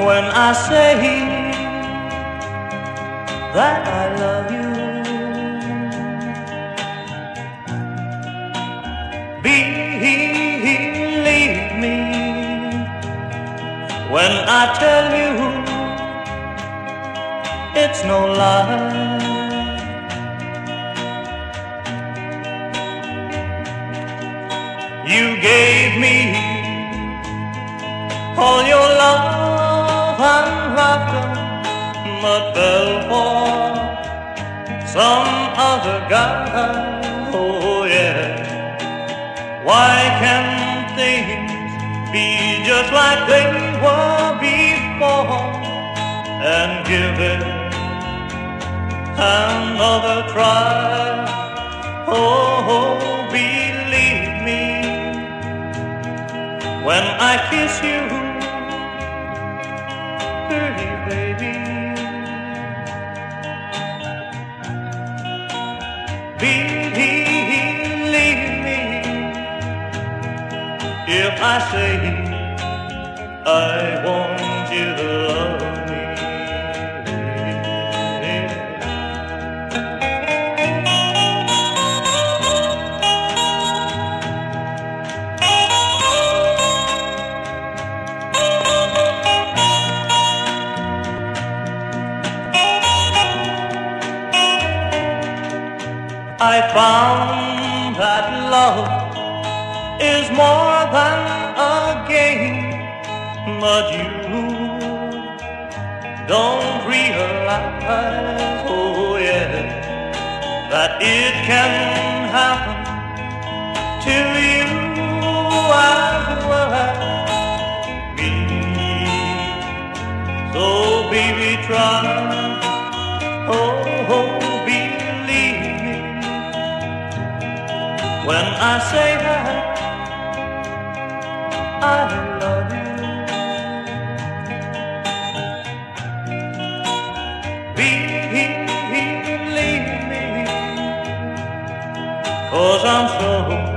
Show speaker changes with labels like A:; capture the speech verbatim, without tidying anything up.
A: when I say that I love you. Believe me when I tell you it's no lie. You gave me all your love and laughter, but fell for some other guy. Oh yeah. Why can't things be just like they were before, and give it another try? Oh, believe me when I kiss you, pretty baby. Believe me if I say I want you to love me. I found that love is more than a game, but you don't realize, oh yeah, that it can happen to you as well as me. So baby, try, oh, oh believe me when I say that I love you. Believe me, 'cause I'm so